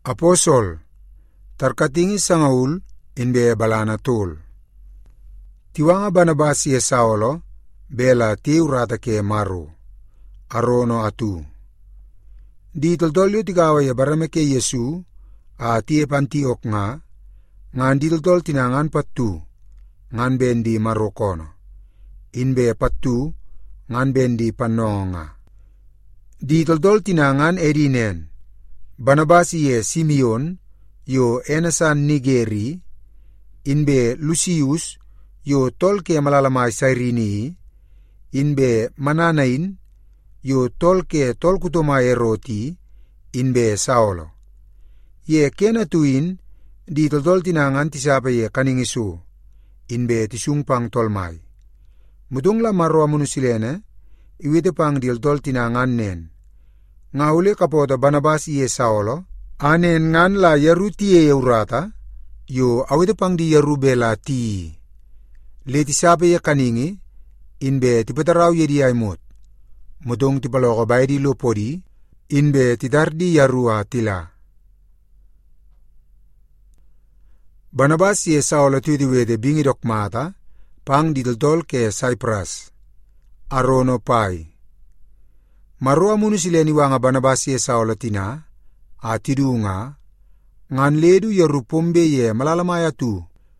Aposol, tarkatingi sangaul inbe balana tul. Tiwanga Barnabas ye Saulo, bela tiurata ke maru, arono atu. Di toltolyo tigawa ya barame ke Yesu, a tie Pantiok ngan di toltol tinangan patu, ngan bendi marokono. Inbe patu, ngan bendi panonga. Di toltol tinangan edinen, Barnabas ye Simeon, yo enasan Nigeri, inbe Lucius, yo tol ke malalamay Cyrene, inbe Mananain, yo tol ke tol kutomay Roti, inbe Saulo. Ye kenatuin, di toltol tinangan tisapa ye kaningisu, inbe tisungpang tolmay. Mudong la marwa munusilene, iwite pang di toltol tinangan nen. Ngaule kapota Barnabas ye Saulo, anen ngan la yaruti ye urata, yo awite pang di yarubela ti. Leti sape ye kaningi, inbe tipataraw ye di aymot. Mudong tipaloko bay di lopodi, inbe tidardi yarua tila. Barnabas ye Saulo tudiwede bingi dokmata, pang didoltol ke Cyprus. Arono pai. Marua munusileni wanga Barnabas ye Saulo tina, atidunga, ngan ledu ya rupombe ye malalamaya tu,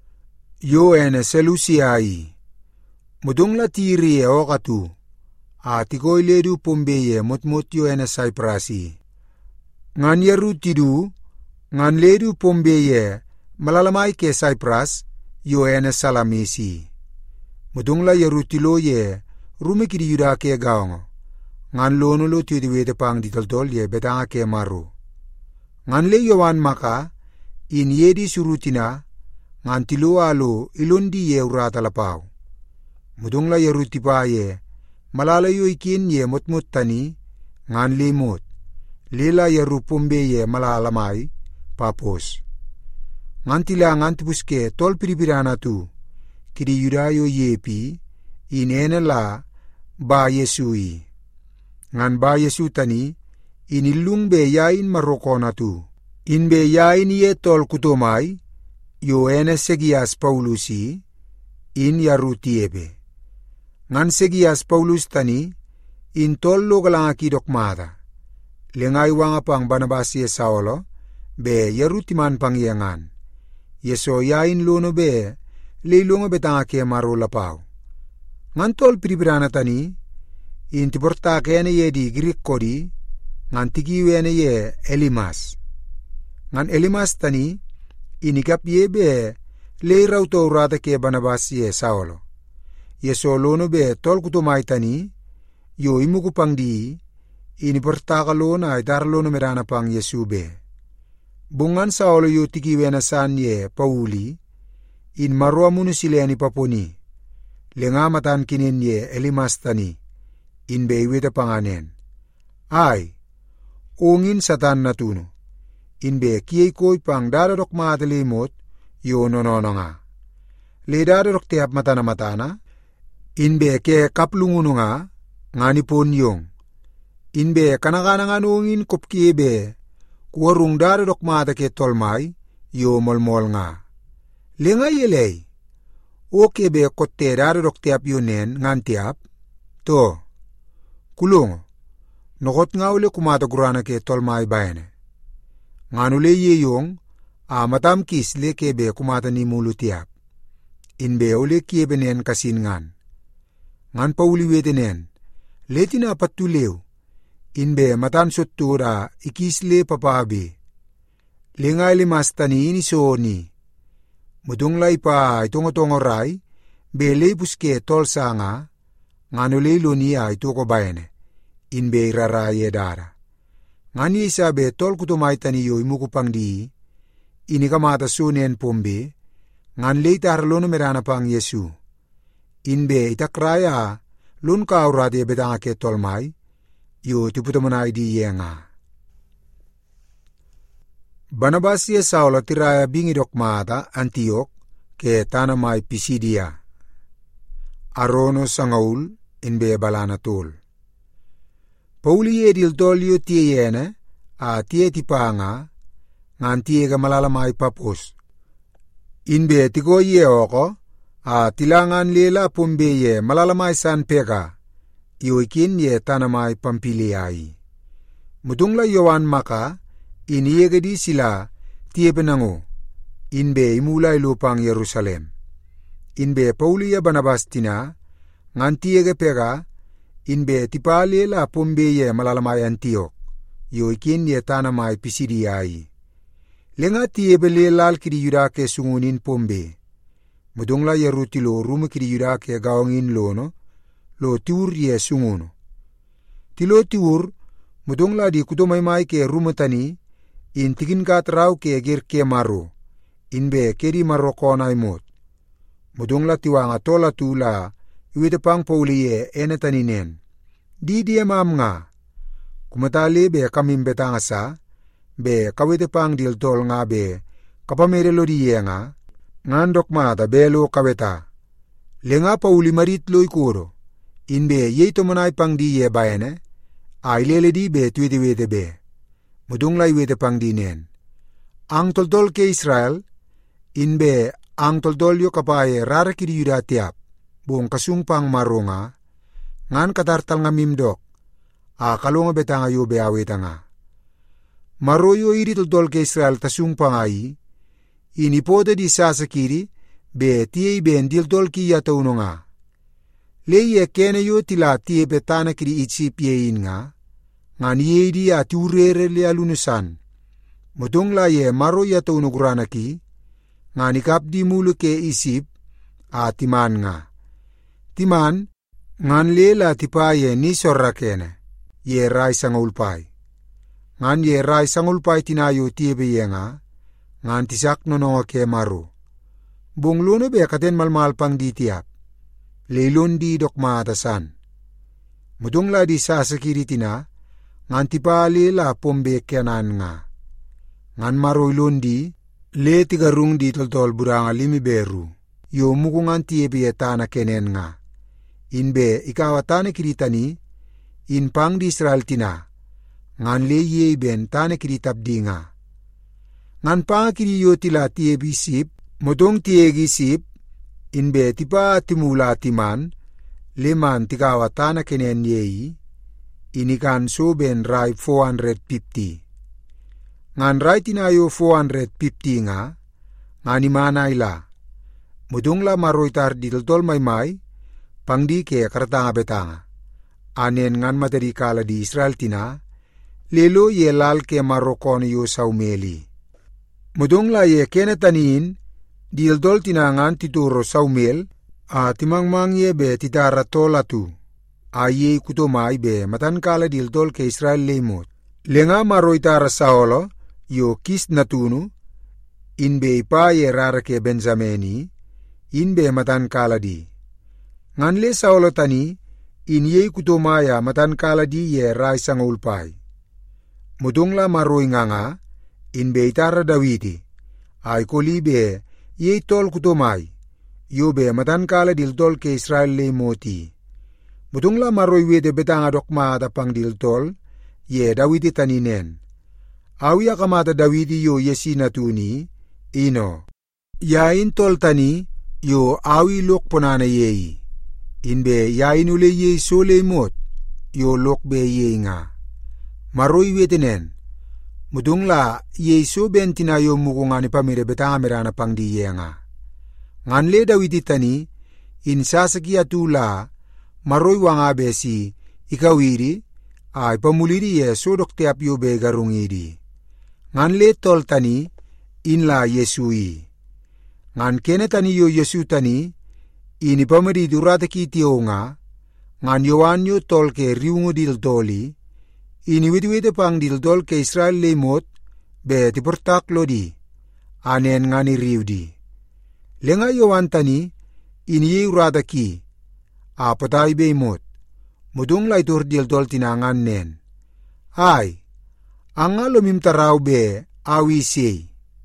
yo ene Selusiai, mudong la tiri ye okatu, atikoy ledu pombe ye mutmut yo ene Cyprasi. Ngan yaru tidu, ngan ledu pombe ye malalamay ke Cyprus, yo ene Salamisi. Mudong la yaru tilo ye rumikidi yuda ke gaongo. Ngan lono lo tiwede pang ditoltol ye betanga ke maru. Ngan le yowan maka, in yedi surutina, ngan tilo alo ilundi ye urata lapaw. Mudong la yaruti pa ye, malalayo ikin ye mutmut tani, ngan limot. Lila yaru pombe ye malalamay, papos. Ngan tila ngan tibuske tol piripirana tu, kidi yudayo yepi, inene la ba Yesui. Ngan ba Yesu tani, inilung be yain marokona tu. In be yain ye tol kutomay, yo ene Segias Paulusi, in yarutiebe. Ngan Segias Paulus tani, in tol lo galangaki dokmata. Lengay wanga pang Barnabas ye Saulo, be yarutiman pang yangan. Yeso yain lono be, leilunga betanga ke marulapaw. Ngan tol piripirana tani, in tiporta kene ye di Greek kodi, ngan tigiwene ye Elimas. Ngan Elimas tani, inikap ye be, leiraw to urata ke Barnabas ye Saulo. Yeso lono be tol kutomay tani, yo imukupang di, iniporta ka lona itar lono merana pang Yesu be. Bungan Saulo yo tigiwene san ye Pauli, in marwa munusileni paponi, lengamatan kinin ye Elimas tani, inbe iwita panganen. Ay, ungin satan natuno. Inbe kiyay koy pang dadadok matalimot, yo nonono nga. Le dadadok tiap matana-matana, inbe ke kaplunguno nga nipon yung. Inbe kanakana nga ungin kopkiebe, kuwarung dadadok mata ke tolmay, yo molmol nga. Lingay yelay, oke be kote dadadok tiap yunen ngan tiap, to, kulong, nokot nga uli kumatagurana ke tolmay bayane. Ngan uli yeyong, matamkis le kebe kumata ni mulu tiap. Inbe uli kiebenen kasin ngan. Ngan pa uli wetenen, leti na patulew, inbe matan sutura ikisle papabi. Lingay limas tani inisoni. Mudong lay pa itongotongoray, bele buske tolsa nga, ngan uli lunia ito ko bayane. Inbe iraraye dara. Ngani isabe tol kutumay taniyo imukupang di, inikamata sunen pombe, ngan leitar lono merana pang Yesu. Inbe itakraya, lun kaurati betanga ke tolmay, yo tiputamanay di yenga. Barnabas ye Saulo tiraya bingi dokmata Antiok, ke tanamay Pisidia. Arono sangaul, inbe balana tul. Pauli ye diltolyo tiyene, a tiye tipanga, ngan tiega malalamay papos. Inbe tiko ye oko, tilangan lela pombe ye malalamay san peka, iwikin ye tanamay pampiliay. Mudungla Yowan maka, iniyegedi sila tiebenango, inbe imulay lupang Yerusalem. Inbe Pauli ya Barnabas tina, ngan tiega peka, inbe tipali la pombe ye malalamay Antiok, iwikin ye tanamay Pisidiyay. Lenga tiebele lal kidi yuda ke sungunin pombe. Mudungla Yerutilo rumu kidi yuda ke gawangin lono, lo tiur ye sunguno. Tilo tiur, mudungla di kutomaymay ke rumatani, in tigin kat raw ke gir ke maro, inbe kedi maro konay mot. Mudungla tiwanga tola tula, iwitapang Pauli ye enetaninen. Di mam nga, kumatali be kamimbetanga sa, be kawitapang diltol nga be, kapamerelo di ye nga, ngandok mata belo kaweta. Lenga Pauli maritlo ikuro, inbe yeito manay pang di ye bayane, ailele di be tuwete be. Mudungla iwete pang dinen. Ang toldol ke Israel, inbe ang toldol yo kapaye rara kidi yuda tiap, buong kasungpang marunga, ngan katartal nga mimdok, kalunga betanga yo be aweta nga. Maroyo iri toldol ke Israel tasungpang ay, inipote di sasakiri, be tiye ben diltol ki yatauno nga. Leye kene yo tila tiye betana kiri itsip yein nga, ngan ye di ati urere le alunusan. Mutong la ye maro yatauno gurana ki, ngan ikap di mulu ke isip, timan nga. Timan, ngan le la tipa ye ni sorra kene, ye rai sangulpay. Ngan ye rai sangulpay tinayo tiye ye nga, ngan tisak nononga ke maro. Bung luno be katen malmal pang di tiap. Leilon di dokma atasan. Mudung la di sasakiri tina, ngan tipali la pombe kenan nga. Ngan maro ilondi, le tigarung di toltol buranga limi beru. Yo mukungan tiebe etana kenen nga. Inbe ikawatane kiritani, in pang di Israel tina, ngan le ye ben tane kiritabdi nga. Ngan pang kiriyo tila tiyebi sip, mudong tiyegi sip, inbe tipa timula timan, leman tikawatana kenen yeyi, inikan so ben rai 450. Ngan rai tinayo 450 nga, ngan imanay la. Mudong la maroitar di toltol maymay, pangdi ke karatanga betanga. Anen ngan materi kala di Israel tina, lelo ye lal ke marokon yo saumeli. Mudong la ye kenetanin, di toltol tina ngan tituro saumel, timangmang ye be titara tolatu. Aye kutomay be matan kala di toltol ke Israel lemot. Lenga maroitara saolo, yo kis natunu, inbe ipa ye rara ke Benjamini, inbe matan kala di. Ngan le saolo tani, in ye kutomaya matan kala di ye rai sangulpay. Mudong la maroi nga, inbe itara Dawidi, ay kolibe ye tol kutomay, yo be matan kala diltol ke Israel le moti. Mudong la maroi wede betanga dokma atapang diltol, ye Dawidi taninen. Awi akamata Dawidi yo yesi natuni, ino. Yain tol tani, yo awi lok ponana yeyi. Inbe yain ule ye sole mot, yo lok be ye nga. Maroi wetenen. Mudung la ye so ben tinayo mukungani pamire betanga merana pang di ye nga. Ngan le Dawidi tani, in sasaki atula, maroi wanga besi, ikawiri, ay pamuliri ye sodok tiap yo be garungidi. Ngan le tol tani, in la Yesui. Ngan kene tani yo Yesu tani, ini pamari durata ki tiyo nga, ngan yowan yo tol ke riungo diltoli, ini witi pang diltol ke Israel lemot, be tiportak lodi, anen ngani riudi. Lenga yowan tani, ini ye urata ki, patay be imot, mudong la itur diltol tinangan nen. Ay, ang alomim taraw be awi sey.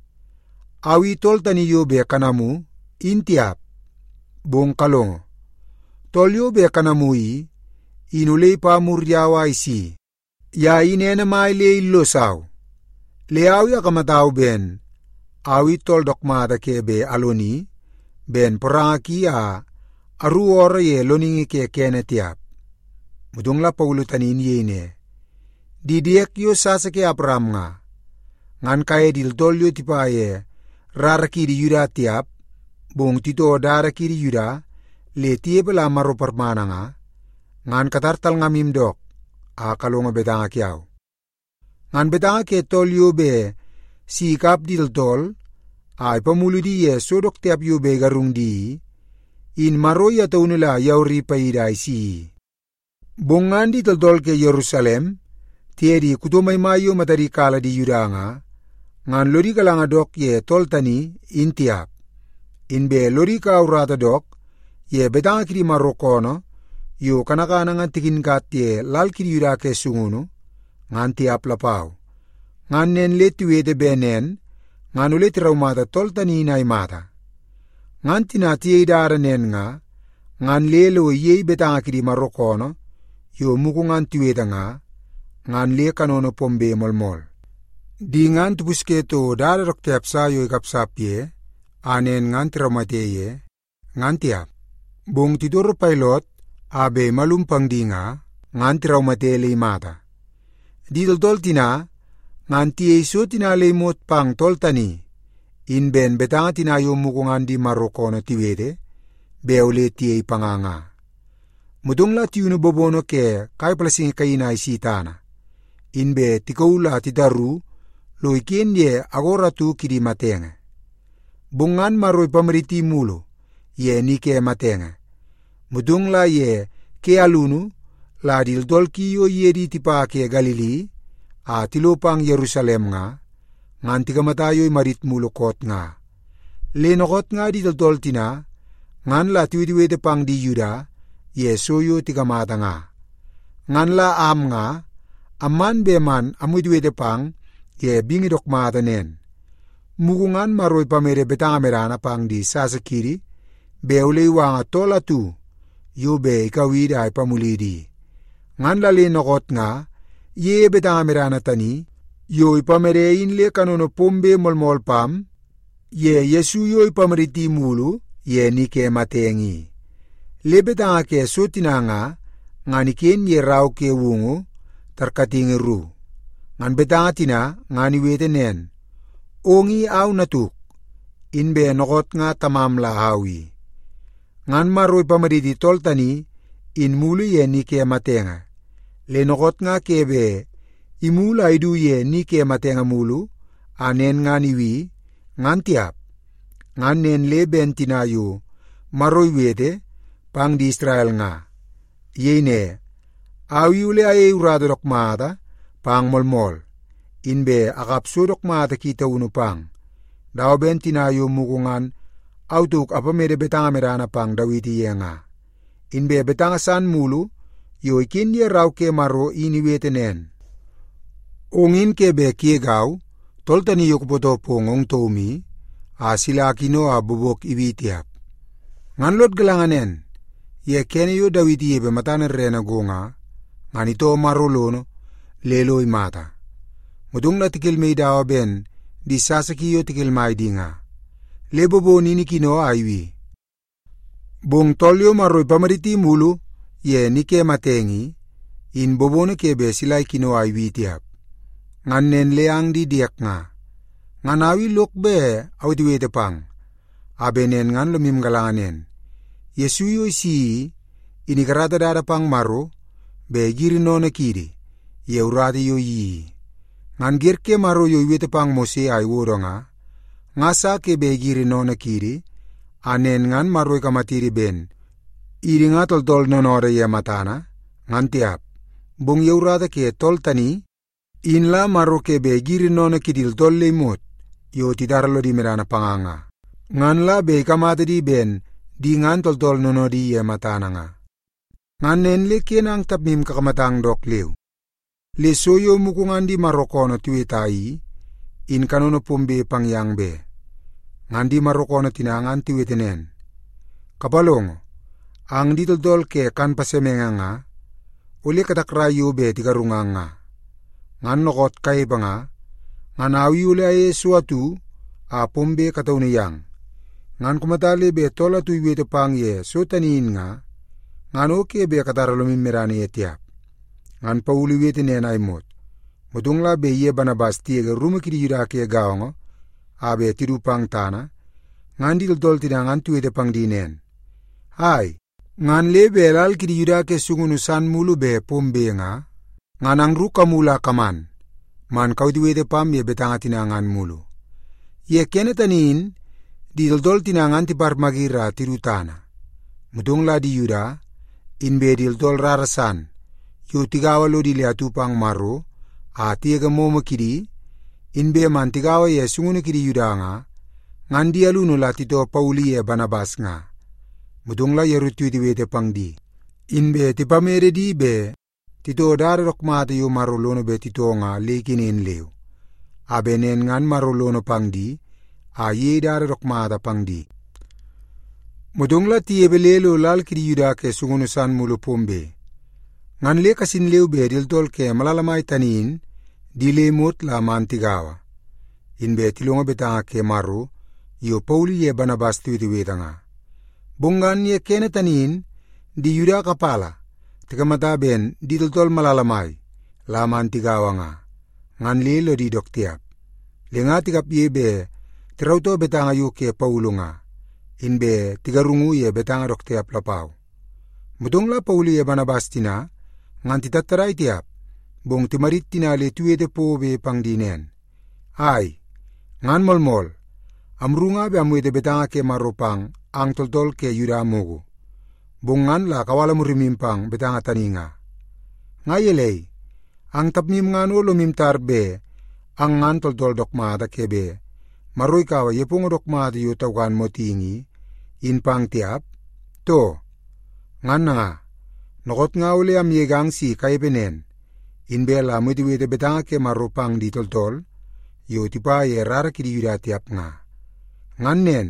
Awi tol tani yo be kanamu, intiap, bong kalongo. Tol yo be kanamui, inulay pa muryawa isi. Ya inena maile ilosaw. Leawi akamatao ben, awi tol dokmata kebe aloni, ben porangaki aru ora ye loningi ke kene tiap. Mudungla paulutanin yene. Didiek yo sasake Abraham nga. Ngan kaya diltol yo tipaye raraki di Yuda tiap, bung tito daraki di Yuda, le tie bela maro permana nga, ngan katartal ngamim dok, kalonga betanga kiaw. Ngan betanga ke tol yo be sikap diltol, ipamulu di ye sodok tiap yo be garung di, in maro ya taunila yauri paida isi. Bungan di toltol ke Yerusalem, tiedi kutumay mayo matari kala di Yuda nga, ngan lori kalanga dok ye tol tani in tiap. In be lori ka urata dok, ye betanga kiri marokono, yo kanakana ngan tikin kat ye lal kiri Yuda ke sungunu, ngan tiap lapaw. Ngan nen letuwede benen, ngan ulit raumata tol tani inay mata. Ngan tinatiye idara nen nga, ngan lelo ye betanga kiri marokono, yo muku ngan tuweda nga, ngan le kanono pombe molmol. Di ngan tubuske to dara rok tiap sa yo ikapsapye, anen ngan traumateye, ngan tiap. Bung tidoro pilot, abe malumpang di nga, ngan traumatele imata. Di tol tina, ngan tiye iso tinalimot pang tol tani, in ben betanga tinayo muku ngan di marokono tiwede, beole tiye ipanganga. Mudungla tiyuno bobono ke kay palasing kayina isitana. Inbe tikaula tidaru, lo ikin ye agoratu kidi matenge. Bungan maroy pamariti mulo, ye nike matenge. Mudungla ye ke alunu, la dildol kiyo ye di tipa ke Galili, tilopang Yerusalem nga, ngan tikamatayo'y marit mulo kot nga. Lenokot nga di dildol tina, ngan la tiwidiwede pang di Yuda, ye soyo tikamata nga. Ngan la nga, aman beman amudiwede pang, ye bingidok mata nen. Mukungan maroy pamere betanga merana pang di sasakiri, beule iwanga tolatu, yobe ikawida ay pamulidi. Ngan lalinokot nga, ye betanga merana tani, yo ipamerein le kanono pombe molmol pam, ye Yesu yo ipameriti mulu, ye nike matengi. Le betanga ke sotina nga, nganiken ye raw ke wungo, tarkatingi ru. Ngan betanga tina, ngani wete nen, ongi aw natuk, inbe nokot nga tamam la hawi. Ngan maroy pamariti tol tani, in mulu ye nike matenga. Le nokot nga kebe, imula idu ye nike matenga mulu, anen ngani wi, ngan tiap. Ngan nen leben tinayo, maroy wete, pang di Israel nga. Yene, awi ule ay urado dokmata, pang molmol. Inbe akapsudok mata kita unupang. Daw ben tinayo mukungan, autuk apamere betanga merana pang dawiti yenga. Inbe betanga san mulu, yo ikin ye raw ke maro iniwetenen. Ongin ke be kiegaw, toltani yo kupoto pongong tomi, sila kino bubok ibitiap. Nganlot galanganen, ye kene yo dawiti yebe matanen rena gonga, nganito marolono, lelo imata. Mudung na tikil may dawa ben, di sasakiyo tikil may di nga. Lebobo nini kino aywi. Bung tolyo maroy pamariti mulu, ye nike matengi, in bobono kebe silay kino aywi tiap. Ngan nen leang di diak nga. Ngan awi lokbe awdiwede pang. Abenen ngan lumim galanganen. Yesuyo isi, inikarata dada pang maro, be girino na kiri, ye urati yo yi. Ngan girke maro yo iwete pang Mose ay wuro nga sa ke be girino na kiri, anen ngan maro ikamatiri ben, iri nga toltol nonore ye matana, ngan tiap. Bung ye urata ke tol tani, in la maro ke be girino na kidil tol limot, yo tidaralo di merana panganga. Ngan la be ikamata di ben, di ngan toltol nono di ye matana nga. Ngan nen le kenang tapmim kakamatang dok liw. Le soyo mukungan di marokono tiwetayi, in kanono pombe pangyang be. Ngan di marokono tinangan tiwetenen. Kapalongo, ang ditol ke kan pasemenga nga, uli katakrayo be tigarunga nga. Ngan nokot kay ba nga, ngan awi ule aye suatu a pombe kataunayang. Ngan kumatali be tola tu iwete pang ye so tanin nga, ngan oke be kataralumim merane ye tiap. Ngan Paulu iwete nena imot. Mudungla be ye Barnabas tiega rumikidi yuda ke gaongo, abe tidu pang tana, ngan di tol tina ngan tuwete pang dinen. Hai, ngan lebe lal kidi yuda ke sungunusan mulu be pombe nga, ngan ang ruka mula kaman, man kau diwete pam ye betanga tina ngan mulu. Ye kene tanin, di tol tina ngan tipar magira tidu tana. Mudungla di yuda, inbe di tol rarasan, yu tigawa lo di liatu pang maro, a tiega momo kidi, inbe man tigawa ye sungunu kidi yuda nga, ngan dia luno la tito Pauli ye Barnabas nga. Mudungla ye rutu diwete pang di. Inbe tipamere di be, tito dare rokmata yu maro lono be tito nga lekinin leu. Abe nen ngan maro lono pang di, a ye dare rokmata pang di. Mudungla tiebe lelo lal kidi yuda ke sungunusan mulu pombe. Ngan le kasin leu be diltol ke malalamay tanin, di lemot la mantigawa. Inbe tilonga betanga ke maro, yu Pauli ye Barnabas tiwitiwita nga. Bungan ye kene tanin, di yuda kapala, tikamata ben di diltol malalamay, la mantigawa nga. Ngan lelo di doktiap. Lenga tikap ye be, tirauto betanga yu ke Paulo nga. Inbe tigarungu ye betanga doktiap lapaw. Mudongla Pauli ye Barnabas tina, ngan titataray tiap, bong timarit tina le tuwete po be pang dinen. Ay, ngan molmol, amrunga be amwete betanga ke maropang, ang toltol ke yuda mogo. Bong ngan la kawala murimimpang betanga taninga. Ngayelay, ang tapmim ngano lumimtar be, ang ngan toltol dokmata kebe, maroy kawa yepong dokmata yu tawkan mo tingi, in pang tiap, to, ngan nga, nokot nga uli am yegang si kaibenen, inbe la mwitiwete betanga ke maropang di toltol, yu tipa ye rara kidi yuda tiap nga. Ngan nen,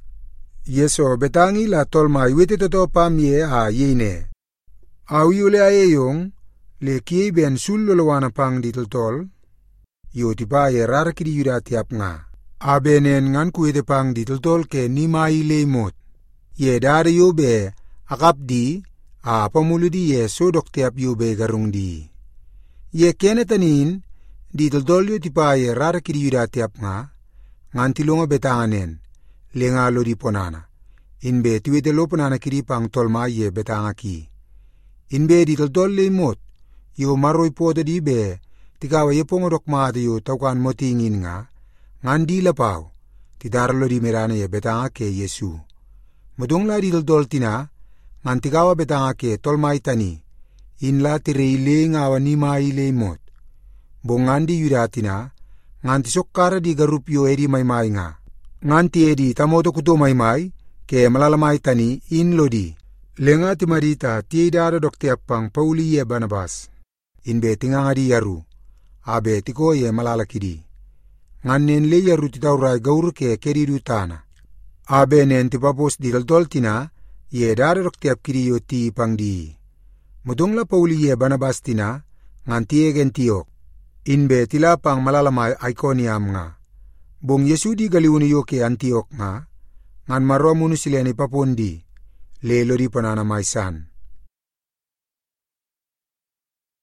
yeso betangi la tolma iwete toto pam ye a yene. Awi ule aye yung, le kiye ben sul lolowana pang di toltol, yu tipa ye rara kidi yuda tiap nga. Abenen ngan kuwete pang di toltol ke nimai lemot. Ye dari yu be, akap di, a pamulu di ye sodok tiap yu be garung di. Ye kene tanin, di toltol yu tipa ye rara kidi yuda tiap nga, ngan tilonga betanganen, lenga lo di ponana. Inbe tiwete lo ponana kidi pang tolma ye betanga ki. Inbe di toltol lemot, yu maroy poda di be, tikawa ye pongorok maata yu tawkan motingin nga, ngan di lapaw, tidaralo di merana ye betanga ke Yesu. Mudongla di toltol tina, ngan tikawa betanga ke tolmay tani, inla tireile nga wanimay lemot. Bongan di yudatina, ngan tisokkara di garupyo edi maymay nga. Ngan ti edi tamoto kuto maymay, ke malalamay tani inlo di. Lenga ti marita ti idara doktiap pang Pauli ye Barnabas. Inbe tinga nga di yaru, abe tiko ye malalakidi. Ngan nen le yaru titauray gaur ke keridu tana. Abe nen tipapos di toltol tina, ye dara doktiap kidi yo ti pang di. Mudongla Pauli ye Barnabas tina, ngan tiegen tiok. Inbe tila pang malalamay Iconium nga. Bong Yesu di galiwuni yo ke Antiok nga, ngan marwa munu sila ni papundi, lelo di pananamay san.